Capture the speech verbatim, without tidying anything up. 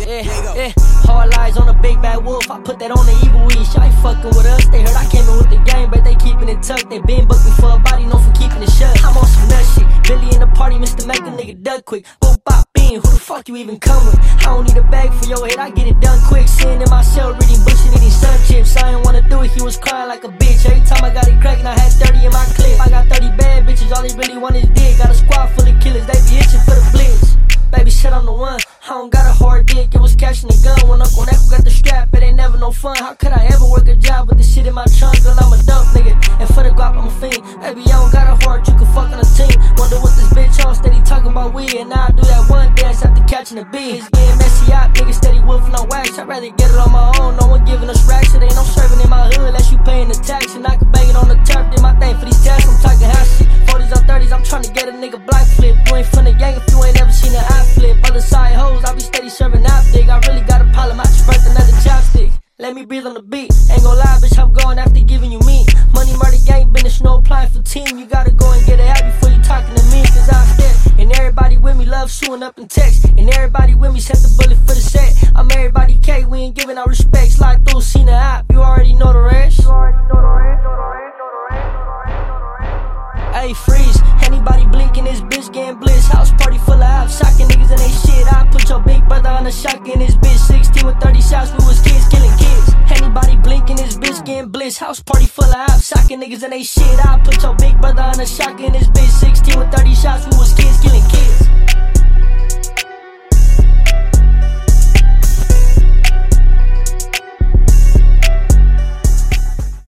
Yeah, yeah. Hard lies on a big bad wolf. I put that on the evil weed. Y'all ain't fucking with us. They heard I came in with the game, but they keeping it tucked. They been booked me for a body, known for keeping it shut. I'm on some nut shit. Billy in the party, Mister Make a nigga duck quick. Boop bop in. Who the fuck you even come with? I don't need a bag for your head. I get it done quick. Sitting in my cell, reading books and eating sun chips. I ain't wanna do it. He was crying like a bitch. Every time I got it cracking, I had thirty in my clip. I got thirty bad bitches. All they really want is dick. Got a squad full of killers. They be itching for the blitz. Baby said I'm the one. I don't got a hard dick. It was cashing the gun. When Uncle Neck got the strap, it ain't never no fun. How could I ever work a job with this shit in my trunk? Girl, I'm a dope nigga, and for the guap, I'm a fiend. Baby, I don't got a heart. You can fuck on a team. Wonder what this bitch on. Steady talking about weed, and now I do that one dance after catching the bees. Getting messy out, niggas steady wolfing on wax. I'd rather get it on my own. No one giving us racks. It ain't no serving in my hood unless you paying the tax. And I can bang it on the turf. Did my thing for these tats. I'm talking house shit. forties or thirties, I'm trying to get a nigga black flip. You ain't from the gang if you ain't ever seen an eye flip. Other side hoes, I be steady serving optic. I really got a problem, I just burnt another chopstick. Let me breathe on the beat. Ain't gon' lie, bitch, I'm going after giving you meat. Money, murder, gang, business, no applying for team. You gotta go and get it out before you talking to me. Cause I'm step, and everybody with me love suing up in text. And everybody with me sent the bullet for the set. I'm everybody K, we ain't giving no respect. Slide through, seen the op, you already know the rest. You already know the rest, know the rest, know the rest, know the rest, know the rest. Hey, freeze. Anybody blinking, this bitch getting bliss. House party full of ops, shocking niggas and they shit. I put your big brother on the shotgun, this bitch. sixteen with thirty shots, we was kids killing kids. Anybody blinking, this bitch getting bliss. House party full of ops, shocking niggas and they shit. I put your big brother on the shotgun, this bitch. sixteen with thirty shots, we was kids killing kids.